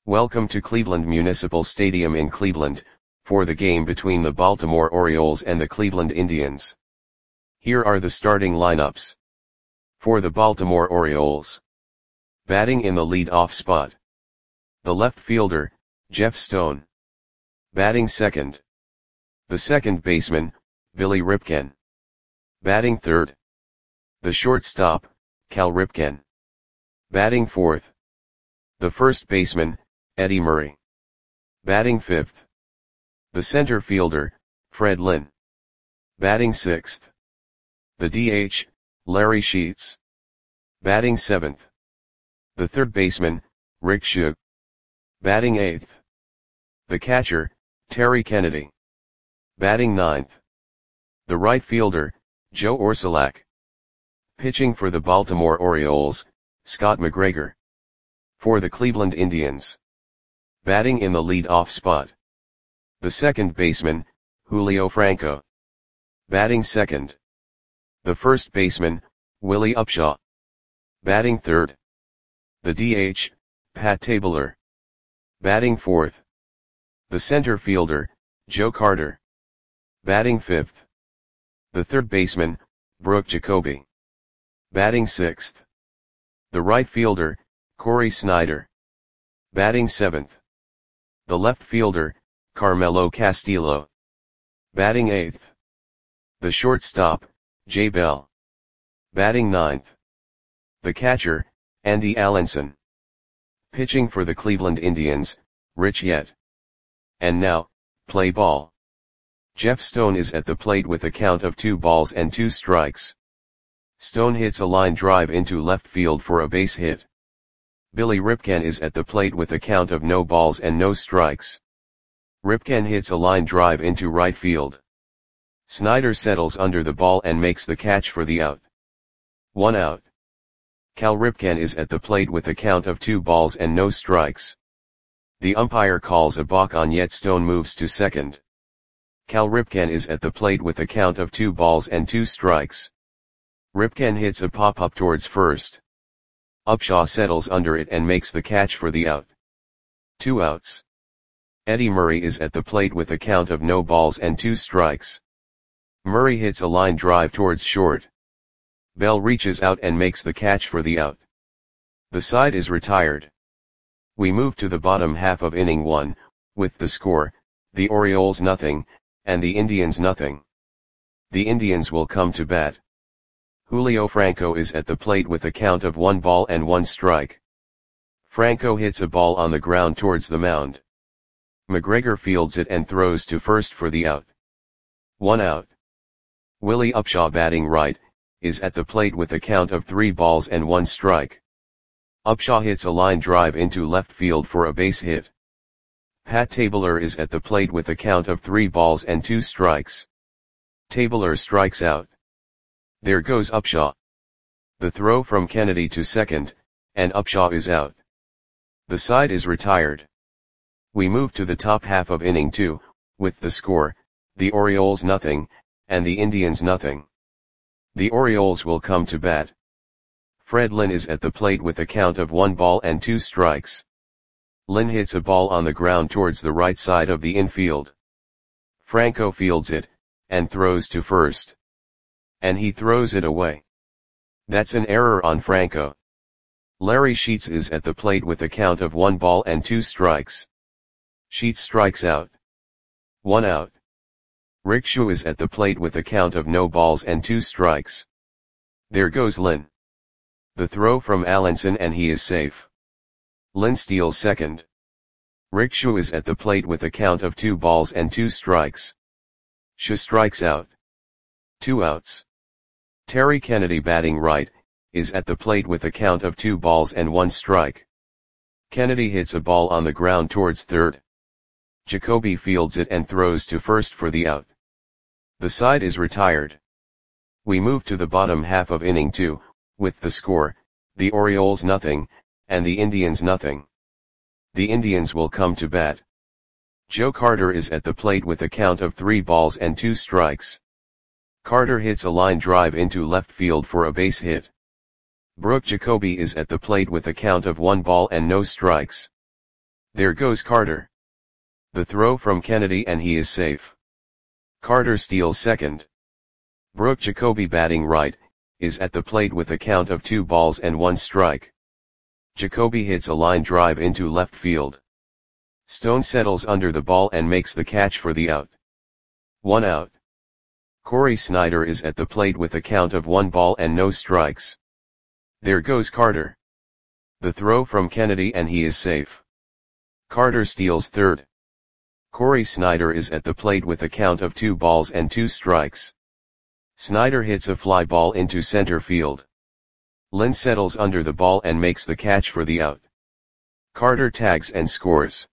Welcome to Cleveland Municipal Stadium in Cleveland, for the game between the Baltimore Orioles and the Cleveland Indians. Here are the starting lineups. For the Baltimore Orioles. Batting in the lead-off spot. The left fielder, Jeff Stone. Batting second. The second baseman, Billy Ripken. Batting third. The shortstop, Cal Ripken. Batting fourth. The first baseman, Eddie Murray. Batting fifth. The center fielder, Fred Lynn. Batting sixth. The DH, Larry Sheets. Batting seventh. The third baseman, Rick Shug. Batting eighth. The catcher, Terry Kennedy. Batting ninth. The right fielder, Joe Orsulak. Pitching for the Baltimore Orioles, Scott McGregor. For the Cleveland Indians. Batting in the lead-off spot. The second baseman, Julio Franco. Batting second. The first baseman, Willie Upshaw. Batting third. The DH, Pat Tabler. Batting fourth. The center fielder, Joe Carter. Batting fifth. The third baseman, Brooke Jacoby. Batting sixth. The right fielder, Corey Snyder. Batting seventh. The left fielder, Carmelo Castillo. Batting eighth. The shortstop, Jay Bell. Batting ninth. The catcher, Andy Allenson. Pitching for the Cleveland Indians, Rich Yett. And now, play ball. Jeff Stone is at the plate with a count of 2-2 Stone hits a line drive into left field for a base hit. Billy Ripken is at the plate with a count of 0 balls and no strikes. Ripken hits a line drive into right field. Snyder settles under the ball and makes the catch for the out. 1 out. Cal Ripken is at the plate with a count of 2 balls and no strikes. The umpire calls a balk on Yet. Stone moves to second. Cal Ripken is at the plate with a count of 2 balls and 2 strikes. Ripken hits a pop-up towards first. Upshaw settles under it and makes the catch for the out. 2 outs. Eddie Murray is at the plate with a count of 0 balls and 2 strikes. Murray hits a line drive towards short. Bell reaches out and makes the catch for the out. The side is retired. We move to the bottom half of inning 1, with the score, the Orioles 0, and the Indians 0. The Indians will come to bat. Julio Franco is at the plate with a count of 1 ball and 1 strike. Franco hits a ball on the ground towards the mound. McGregor fields it and throws to first for the out. 1 out. Willie Upshaw, batting right, is at the plate with a count of 3 balls and 1 strike. Upshaw hits a line drive into left field for a base hit. Pat Tabler is at the plate with a count of 3 balls and 2 strikes. Tabler strikes out. There goes Upshaw. The throw from Kennedy to second, and Upshaw is out. The side is retired. We move to the top half of inning 2, with the score, the Orioles 0, and the Indians 0. The Orioles will come to bat. Fred Lynn is at the plate with a count of 1 ball and 2 strikes. Lynn hits a ball on the ground towards the right side of the infield. Franco fields it, and throws to first. And he throws it away. That's an error on Franco. Larry Sheets is at the plate with a count of 1 ball and 2 strikes. Sheets strikes out. 1 out. Rick Shug is at the plate with a count of 0 balls and 2 strikes. There goes Lynn. The throw from Allenson and he is safe. Lynn steals second. Rick Shug is at the plate with a count of 2 balls and 2 strikes. Shug strikes out. 2 outs. Terry Kennedy, batting right, is at the plate with a count of 2 balls and 1 strike. Kennedy hits a ball on the ground towards third. Jacoby fields it and throws to first for the out. The side is retired. We move to the bottom half of inning 2, with the score, the Orioles 0, and the Indians 0. The Indians will come to bat. Joe Carter is at the plate with a count of 3 balls and 2 strikes. Carter hits a line drive into left field for a base hit. Brooke Jacoby is at the plate with a count of 1 ball and no strikes. There goes Carter. The throw from Kennedy and he is safe. Carter steals second. Brooke Jacoby batting right, is at the plate with a count of 2 balls and 1 strike. Jacoby hits a line drive into left field. Stone settles under the ball and makes the catch for the out. 1 out. Corey Snyder is at the plate with a count of 1 ball and no strikes. There goes Carter. The throw from Kennedy and he is safe. Carter steals third. Corey Snyder is at the plate with a count of 2 balls and 2 strikes. Snyder hits a fly ball into center field. Lynn settles under the ball and makes the catch for the out. Carter tags and scores.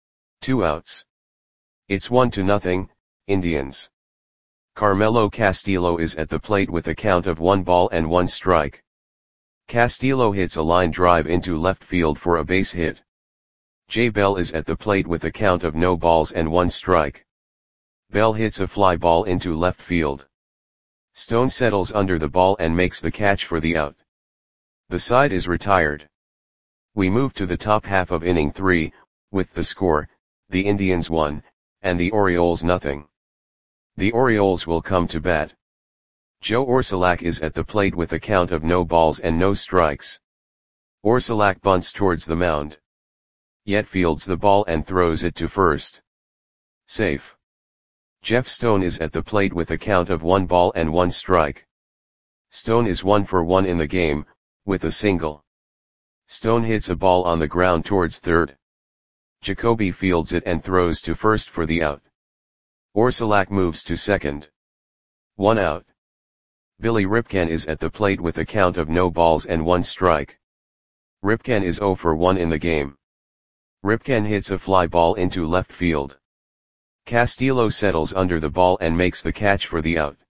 2 outs. It's 1-0, Indians. Carmelo Castillo is at the plate with a count of 1 ball and 1 strike. Castillo hits a line drive into left field for a base hit. Jay Bell is at the plate with a count of no balls and 1 strike. Bell hits a fly ball into left field. Stone settles under the ball and makes the catch for the out. The side is retired. We move to the top half of inning 3, with the score, the Indians 1, and the Orioles nothing. The Orioles will come to bat. Joe Orsulak is at the plate with a count of no balls and no strikes. Orsulak bunts towards the mound. Yet fields the ball and throws it to first. Safe. Jeff Stone is at the plate with a count of 1 ball and 1 strike. Stone is 1 for 1 in the game, with a single. Stone hits a ball on the ground towards third. Jacoby fields it and throws to first for the out. Orsulak moves to second. 1 out. Billy Ripken is at the plate with a count of no balls and 1 strike. Ripken is 0 for 1 in the game. Ripken hits a fly ball into left field. Castillo settles under the ball and makes the catch for the out.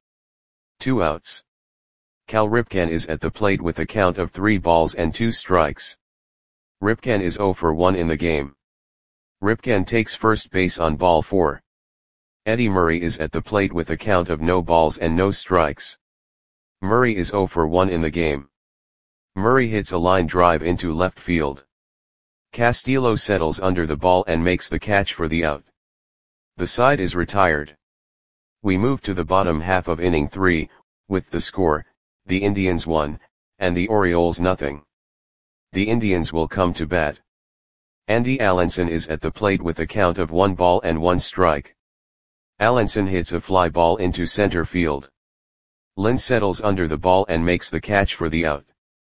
2 outs. Cal Ripken is at the plate with a count of 3 balls and 2 strikes. Ripken is 0 for 1 in the game. Ripken takes first base on ball 4. Eddie Murray is at the plate with a count of no balls and no strikes. Murray is 0 for 1 in the game. Murray hits a line drive into left field. Castillo settles under the ball and makes the catch for the out. The side is retired. We move to the bottom half of inning 3, with the score, the Indians 1, and the Orioles nothing. The Indians will come to bat. Andy Allenson is at the plate with a count of 1 ball and 1 strike. Allenson hits a fly ball into center field. Lynn settles under the ball and makes the catch for the out.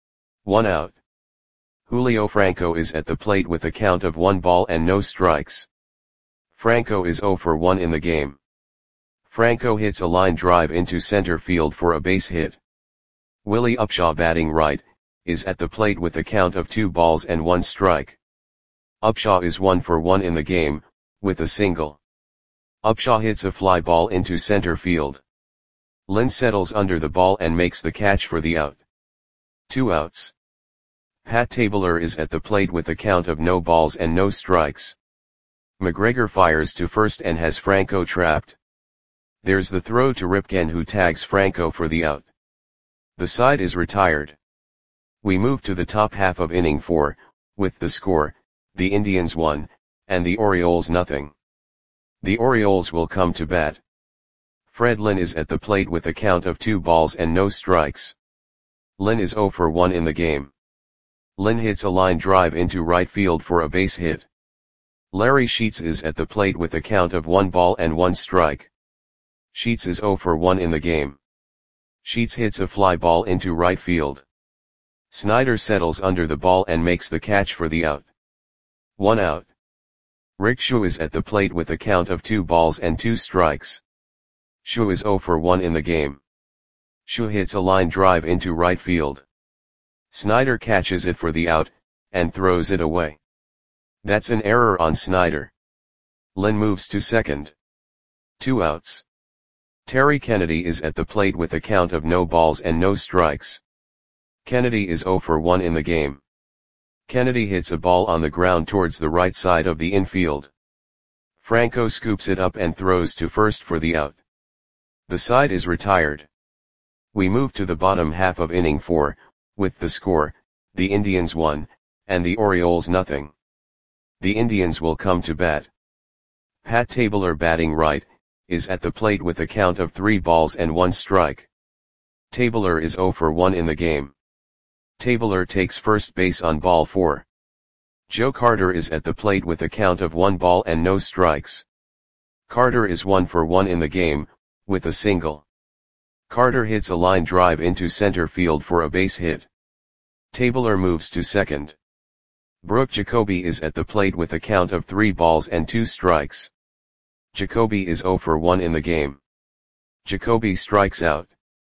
1 out. Julio Franco is at the plate with a count of 1 ball and no strikes. Franco is 0 for 1 in the game. Franco hits a line drive into center field for a base hit. Willie Upshaw batting right, is at the plate with a count of 2 balls and 1 strike. Upshaw is 1 for 1 in the game, with a single. Upshaw hits a fly ball into center field. Lynn settles under the ball and makes the catch for the out. 2 outs. Pat Tabler is at the plate with a count of no balls and no strikes. McGregor fires to first and has Franco trapped. There's the throw to Ripken who tags Franco for the out. The side is retired. We move to the top half of inning 4, with the score, the Indians 1, and the Orioles nothing. The Orioles will come to bat. Fred Lynn is at the plate with a count of 2 balls and no strikes. Lynn is 0 for 1 in the game. Lynn hits a line drive into right field for a base hit. Larry Sheets is at the plate with a count of 1 ball and 1 strike. Sheets is 0 for 1 in the game. Sheets hits a fly ball into right field. Snyder settles under the ball and makes the catch for the out. 1 out. Rick Schuh is at the plate with a count of 2 balls and 2 strikes. Schuh is 0 for 1 in the game. Schuh hits a line drive into right field. Snyder catches it for the out, and throws it away. That's an error on Snyder. Lynn moves to second. 2 outs. Terry Kennedy is at the plate with a count of no balls and no strikes. Kennedy is 0 for 1 in the game. Kennedy hits a ball on the ground towards the right side of the infield. Franco scoops it up and throws to first for the out. The side is retired. We move to the bottom half of inning 4, with the score, the Indians 1, and the Orioles nothing. The Indians will come to bat. Pat Tabler batting right, is at the plate with a count of 3 balls and 1 strike. Tabler is 0 for 1 in the game. Tabler takes first base on ball 4. Joe Carter is at the plate with a count of 1 ball and no strikes. Carter is 1 for 1 in the game, with a single. Carter hits a line drive into center field for a base hit. Tabler moves to second. Brooke Jacoby is at the plate with a count of 3 balls and 2 strikes. Jacoby is 0 for 1 in the game. Jacoby strikes out.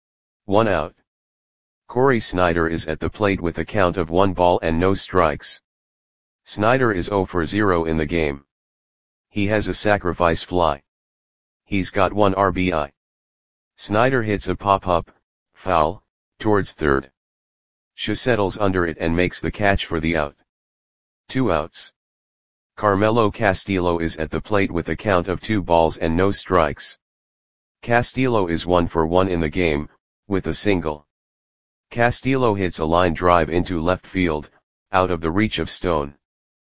1 out. Corey Snyder is at the plate with a count of 1 ball and no strikes. Snyder is 0 for 0 in the game. He has a sacrifice fly. He's got 1 RBI. Snyder hits a pop-up, foul, towards third. Shaw settles under it and makes the catch for the out. 2 outs. Carmelo Castillo is at the plate with a count of 2 balls and no strikes. Castillo is 1 for 1 in the game, with a single. Castillo hits a line drive into left field, out of the reach of Stone.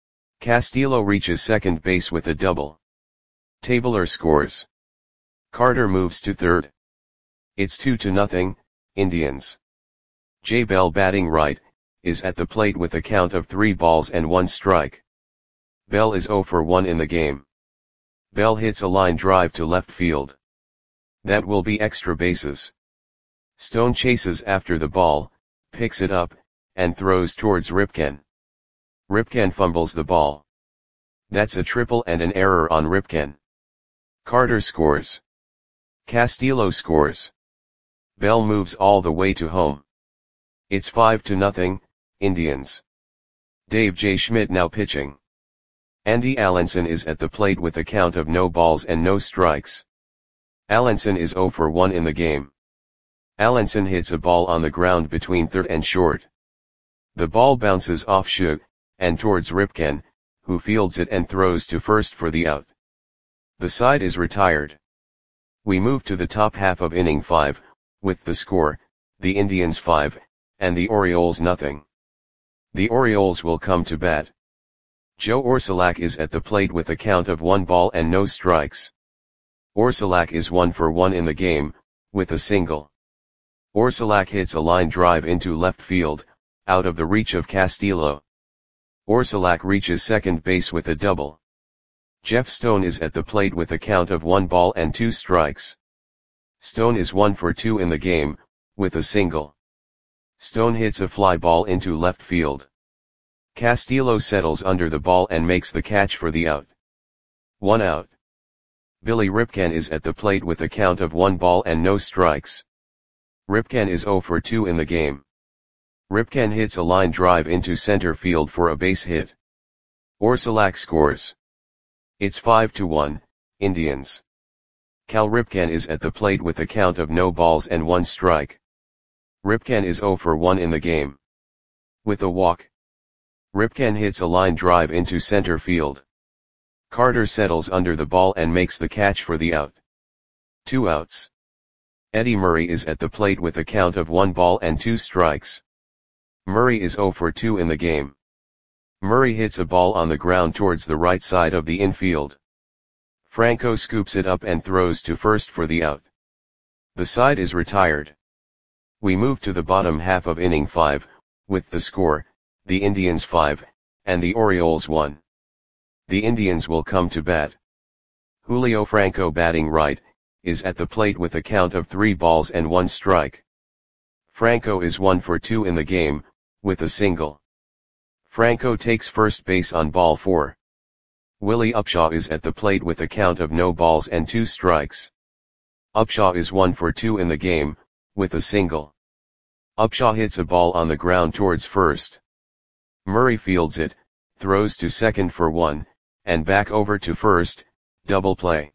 Castillo reaches second base with a double. Tabler scores. Carter moves to third. It's 2-0, Indians. Jay Bell batting right, is at the plate with a count of 3 balls and 1 strike. Bell is 0 for 1 in the game. Bell hits a line drive to left field. That will be extra bases. Stone chases after the ball, picks it up, and throws towards Ripken. Ripken fumbles the ball. That's a triple and an error on Ripken. Carter scores. Castillo scores. Bell moves all the way to home. It's 5-0, Indians. Dave J. Schmidt now pitching. Andy Allenson is at the plate with a count of no balls and no strikes. Allenson is 0 for 1 in the game. Allenson hits a ball on the ground between third and short. The ball bounces off Shaw, and towards Ripken, who fields it and throws to first for the out. The side is retired. We move to the top half of inning 5, with the score, the Indians 5, and the Orioles nothing. The Orioles will come to bat. Joe Orsulak is at the plate with a count of 1 ball and no strikes. Orsulak is 1 for 1 in the game, with a single. Orsulak hits a line drive into left field, out of the reach of Castillo. Orsulak reaches second base with a double. Jeff Stone is at the plate with a count of 1 ball and 2 strikes. Stone is 1 for 2 in the game, with a single. Stone hits a fly ball into left field. Castillo settles under the ball and makes the catch for the out. 1 out. Billy Ripken is at the plate with a count of 1 ball and no strikes. Ripken is 0 for 2 in the game. Ripken hits a line drive into center field for a base hit. Orsulak scores. It's 5-1, Indians. Cal Ripken is at the plate with a count of no balls and 1 strike. Ripken is 0 for 1 in the game. With a walk. Ripken hits a line drive into center field. Carter settles under the ball and makes the catch for the out. 2 outs. Eddie Murray is at the plate with a count of 1 ball and 2 strikes. Murray is 0 for 2 in the game. Murray hits a ball on the ground towards the right side of the infield. Franco scoops it up and throws to first for the out. The side is retired. We move to the bottom half of inning 5, with the score, the Indians 5, and the Orioles 1. The Indians will come to bat. Julio Franco batting right, is at the plate with a count of 3 balls and 1 strike. Franco is 1 for 2 in the game, with a single. Franco takes first base on ball 4. Willie Upshaw is at the plate with a count of no balls and 2 strikes. Upshaw is 1 for 2 in the game, with a single. Upshaw hits a ball on the ground towards first. Murray fields it, throws to second for 1, and back over to first, double play.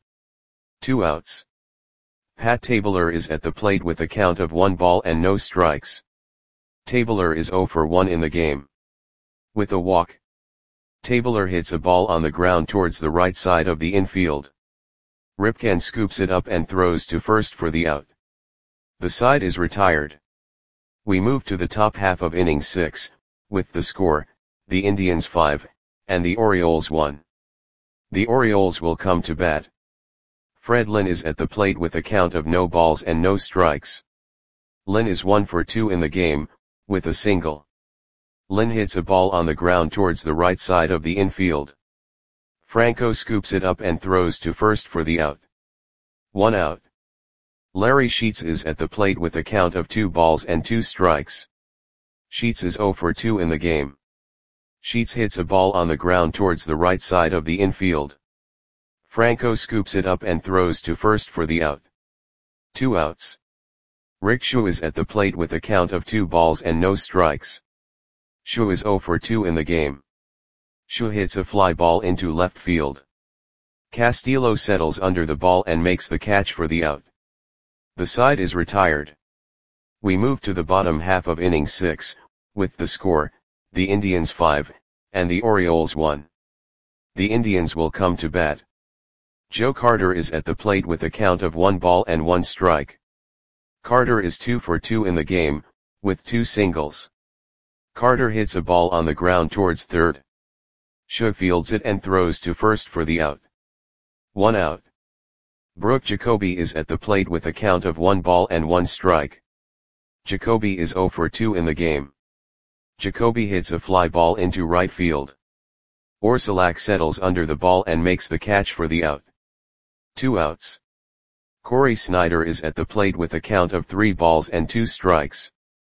2 outs. Pat Tabler is at the plate with a count of 1 ball and no strikes. Tabler is 0 for 1 in the game. With a walk. Tabler hits a ball on the ground towards the right side of the infield. Ripken scoops it up and throws to first for the out. The side is retired. We move to the top half of inning 6, with the score, the Indians 5, and the Orioles won. The Orioles will come to bat. Fred Lynn is at the plate with a count of no balls and no strikes. Lynn is 1 for 2 in the game, with a single. Lynn hits a ball on the ground towards the right side of the infield. Franco scoops it up and throws to first for the out. 1 out. Larry Sheets is at the plate with a count of 2 balls and 2 strikes. Sheets is 0 for 2 in the game. Sheets hits a ball on the ground towards the right side of the infield. Franco scoops it up and throws to first for the out. 2 outs. Rick Schuh is at the plate with a count of 2 balls and no strikes. Schuh is 0 for 2 in the game. Schuh hits a fly ball into left field. Castillo settles under the ball and makes the catch for the out. The side is retired. We move to the bottom half of inning 6, with the score, the Indians 5, and the Orioles 1. The Indians will come to bat. Joe Carter is at the plate with a count of 1 ball and 1 strike. Carter is 2 for 2 in the game, with 2 singles. Carter hits a ball on the ground towards third. Schuh fields it and throws to first for the out. 1 out. Brooke Jacoby is at the plate with a count of 1 ball and 1 strike. Jacoby is 0 for 2 in the game. Jacoby hits a fly ball into right field. Orsulak settles under the ball and makes the catch for the out. 2 outs. Corey Snyder is at the plate with a count of 3 balls and 2 strikes.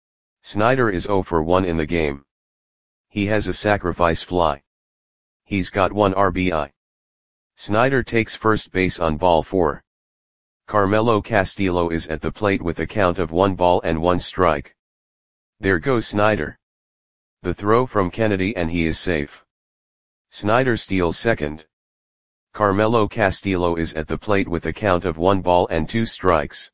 Snyder is 0 for 1 in the game. He has a sacrifice fly. He's got 1 RBI. Snyder takes first base on ball 4. Carmelo Castillo is at the plate with a count of 1 ball and 1 strike. There goes Snyder. The throw from Kennedy and he is safe. Snyder steals second. Carmelo Castillo is at the plate with a count of 1 ball and 2 strikes.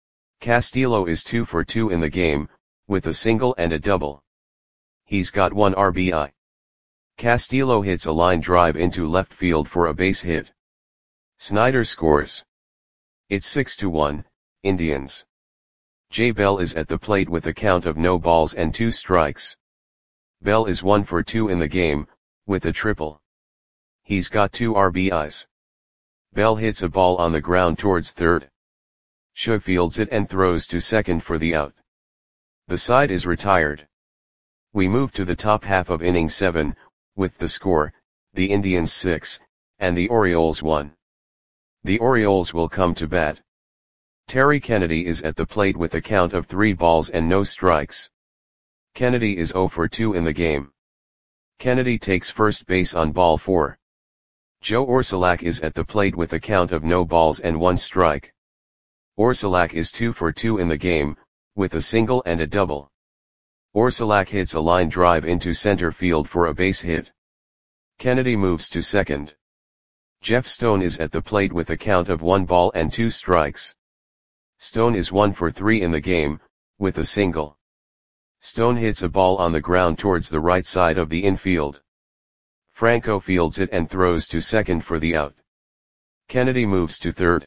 Castillo is 2 for 2 in the game, with a single and a double. He's got 1 RBI. Castillo hits a line drive into left field for a base hit. Snyder scores. It's 6-1, Indians. Jay Bell is at the plate with a count of no balls and 2 strikes. Bell is 1 for 2 in the game, with a triple. He's got 2 RBIs. Bell hits a ball on the ground towards third. Schuh fields it and throws to second for the out. The side is retired. We move to the top half of inning 7, with the score, the Indians 6, and the Orioles 1. The Orioles will come to bat. Terry Kennedy is at the plate with a count of 3 balls and no strikes. Kennedy is 0 for 2 in the game. Kennedy takes first base on ball 4. Joe Orsulak is at the plate with a count of no balls and 1 strike. Orsulak is 2 for 2 in the game, with a single and a double. Orsulak hits a line drive into center field for a base hit. Kennedy moves to second. Jeff Stone is at the plate with a count of 1 ball and 2 strikes. Stone is 1 for 3 in the game, with a single. Stone hits a ball on the ground towards the right side of the infield. Franco fields it and throws to second for the out. Kennedy moves to third.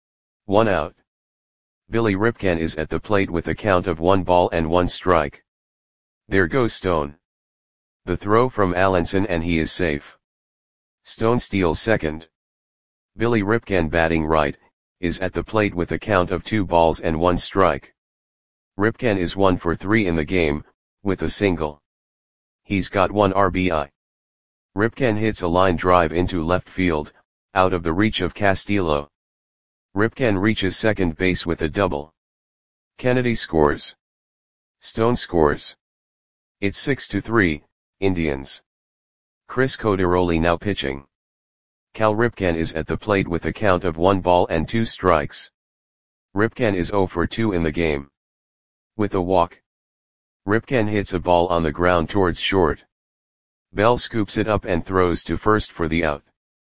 1 out. Billy Ripken is at the plate with a count of 1 ball and 1 strike. There goes Stone. The throw from Allenson and he is safe. Stone steals second. Billy Ripken, batting right, is at the plate with a count of 2 balls and 1 strike. Ripken is 1 for 3 in the game, with a single. He's got 1 RBI. Ripken hits a line drive into left field, out of the reach of Castillo. Ripken reaches second base with a double. Kennedy scores. Stone scores. It's 6-3, Indians. Chris Coderoli now pitching. Cal Ripken is at the plate with a count of 1 ball and 2 strikes. Ripken is 0 for 2 in the game. With a walk. Ripken hits a ball on the ground towards short. Bell scoops it up and throws to first for the out.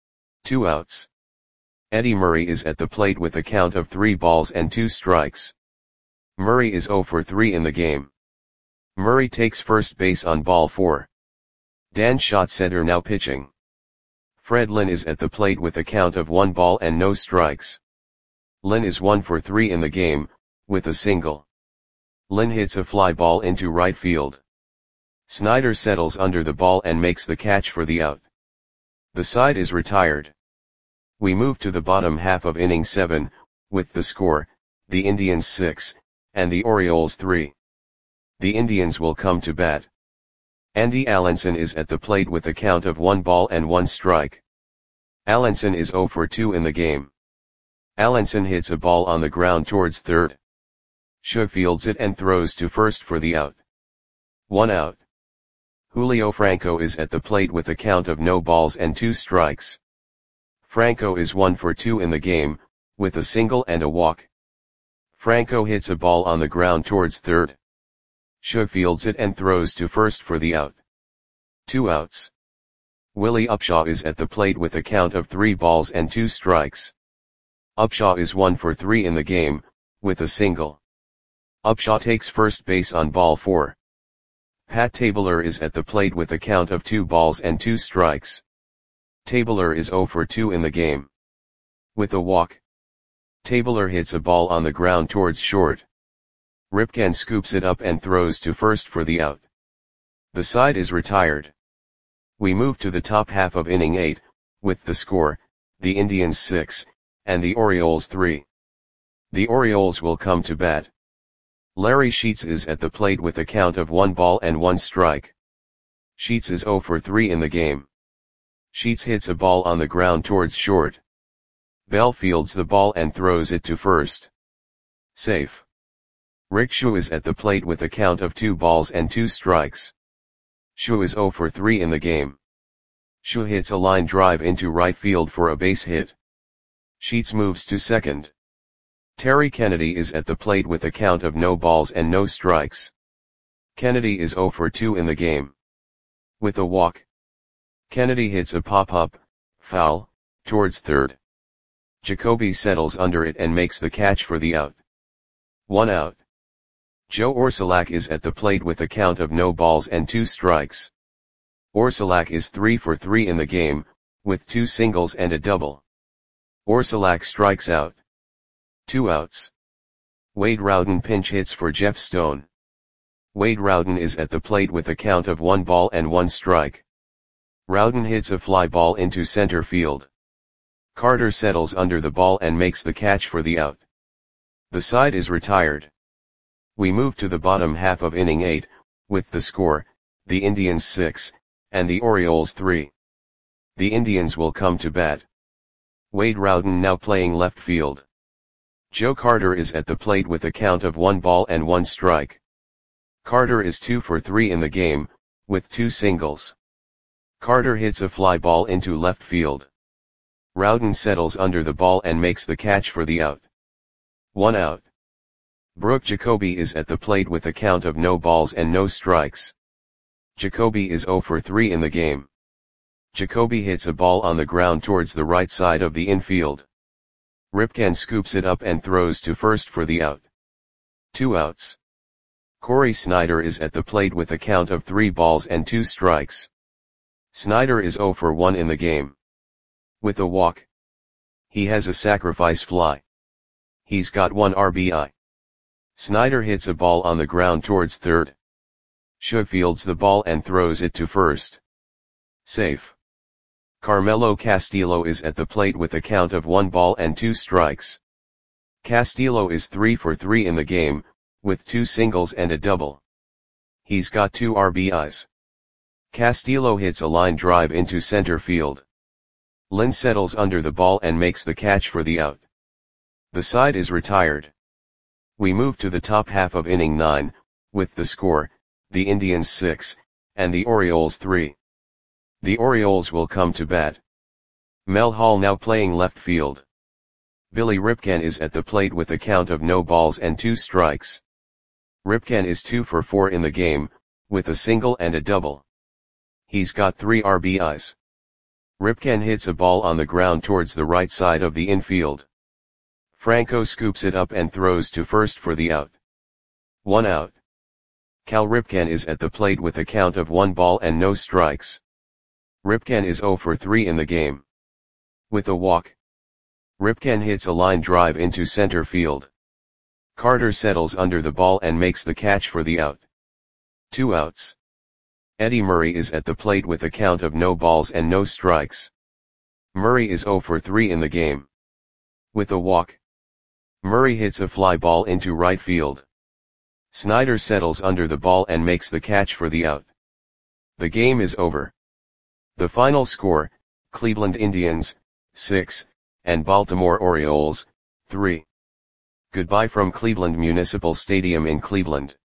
2 outs. Eddie Murray is at the plate with a count of 3 balls and 2 strikes. Murray is 0 for 3 in the game. Murray takes first base on ball 4. Dan Schatzeder now pitching. Fred Lynn is at the plate with a count of 1 ball and no strikes. Lynn is 1 for 3 in the game, with a single. Lynn hits a fly ball into right field. Snyder settles under the ball and makes the catch for the out. The side is retired. We move to the bottom half of inning 7, with the score, the Indians 6, and the Orioles 3. The Indians will come to bat. Andy Allenson is at the plate with a count of 1 ball and 1 strike. Allenson is 0 for 2 in the game. Allenson hits a ball on the ground towards third. Shue fields it and throws to first for the out. 1 out. Julio Franco is at the plate with a count of no balls and 2 strikes. Franco is 1 for 2 in the game, with a single and a walk. Franco hits a ball on the ground towards third. Shue fields it and throws to first for the out. 2 outs. Willie Upshaw is at the plate with a count of 3 balls and 2 strikes. Upshaw is 1 for 3 in the game, with a single. Upshaw takes first base on ball 4. Pat Tabler is at the plate with a count of 2 balls and 2 strikes. Tabler is 0 for 2 in the game. With a walk. Tabler hits a ball on the ground towards short. Ripken scoops it up and throws to first for the out. The side is retired. We move to the top half of inning 8, with the score, the Indians 6, and the Orioles 3. The Orioles will come to bat. Larry Sheets is at the plate with a count of 1 ball and 1 strike. Sheets is 0 for 3 in the game. Sheets hits a ball on the ground towards short. Bell fields the ball and throws it to first. Safe. Rick Shue is at the plate with a count of 2 balls and 2 strikes. Shue is 0 for 3 in the game. Shue hits a line drive into right field for a base hit. Sheets moves to second. Terry Kennedy is at the plate with a count of no balls and no strikes. Kennedy is 0 for 2 in the game. With a walk. Kennedy hits a pop-up, foul, towards third. Jacoby settles under it and makes the catch for the out. 1 out. Joe Orsulak is at the plate with a count of no balls and 2 strikes. Orsulak is 3 for 3 in the game, with 2 singles and a double. Orsulak strikes out. 2 outs. Wade Rowden pinch hits for Jeff Stone. Wade Rowden is at the plate with a count of 1 ball and 1 strike. Rowden hits a fly ball into center field. Carter settles under the ball and makes the catch for the out. The side is retired. We move to the bottom half of inning 8, with the score, the Indians 6, and the Orioles 3. The Indians will come to bat. Wade Rowden now playing left field. Joe Carter is at the plate with a count of 1 ball and 1 strike. Carter is 2 for 3 in the game, with 2 singles. Carter hits a fly ball into left field. Rowden settles under the ball and makes the catch for the out. 1 out. Brooke Jacoby is at the plate with a count of no balls and no strikes. Jacoby is 0 for 3 in the game. Jacoby hits a ball on the ground towards the right side of the infield. Ripken scoops it up and throws to first for the out. 2 outs. Corey Snyder is at the plate with a count of 3 balls and 2 strikes. Snyder is 0 for 1 in the game. With a walk. He has a sacrifice fly. He's got 1 RBI. Snyder hits a ball on the ground towards third. Shue fields the ball and throws it to first. Safe. Carmelo Castillo is at the plate with a count of 1 ball and 2 strikes. Castillo is 3 for 3 in the game, with 2 singles and a double. He's got 2 RBIs. Castillo hits a line drive into center field. Lynn settles under the ball and makes the catch for the out. The side is retired. We move to the top half of inning 9, with the score, the Indians 6, and the Orioles 3. The Orioles will come to bat. Mel Hall now playing left field. Billy Ripken is at the plate with a count of no balls and 2 strikes. Ripken is 2 for 4 in the game, with a single and a double. He's got 3 RBIs. Ripken hits a ball on the ground towards the right side of the infield. Franco scoops it up and throws to first for the out. 1 out. Cal Ripken is at the plate with a count of 1 ball and no strikes. Ripken is 0 for 3 in the game. With a walk. Ripken hits a line drive into center field. Carter settles under the ball and makes the catch for the out. 2 outs. Eddie Murray is at the plate with a count of no balls and no strikes. Murray is 0 for 3 in the game. With a walk, Murray hits a fly ball into right field. Snyder settles under the ball and makes the catch for the out. The game is over. The final score, Cleveland Indians, 6, and Baltimore Orioles, 3. Goodbye from Cleveland Municipal Stadium in Cleveland.